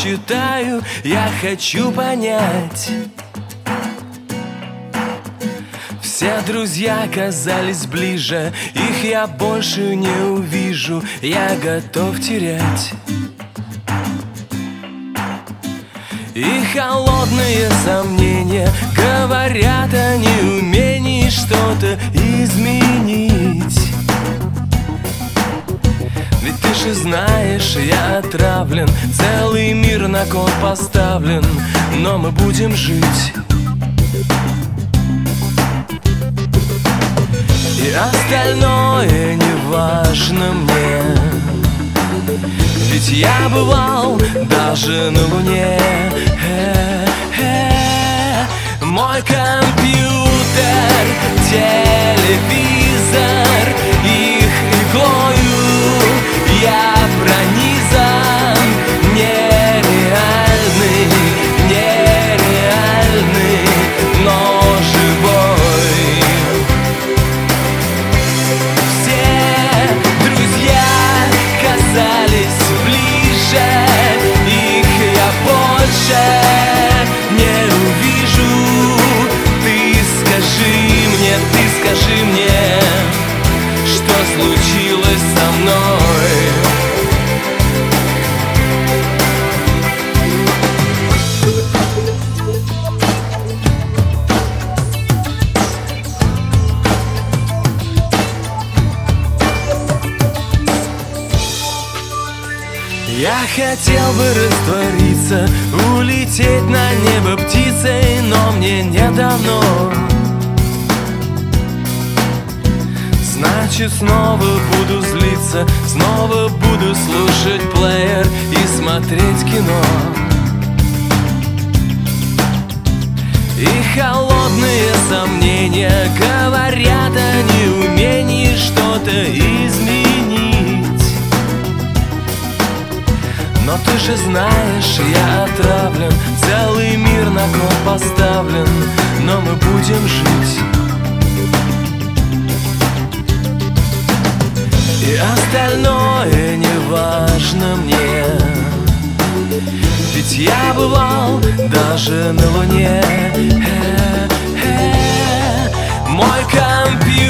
читаю, я хочу понять. Все друзья казались ближе, их я больше не увижу, я готов терять. И холодные сомнения говорят о неумении что-то изменить. Ведь ты же знаешь, я отравлен, целый мир на кон поставлен, но мы будем жить. И остальное не важно мне, ведь я бывал даже на Луне. Мой компьютер, телевизор, их иглою я пронизан. Нереальный, нереальный, но живой. Все друзья казались ближе, их я больше не увижу. Ты скажи мне, что случилось со мной? Я хотел бы раствориться, улететь на небо птицей, но мне не дано. Значит, снова буду злиться, снова буду слушать плеер и смотреть кино. И холодные сомнения говорят о неумении что-то изменить. Но ты же знаешь, я отравлен, целый мир на кон поставлен, но мы будем жить. И остальное не важно мне, ведь я бывал даже на Луне. Мой компьютер,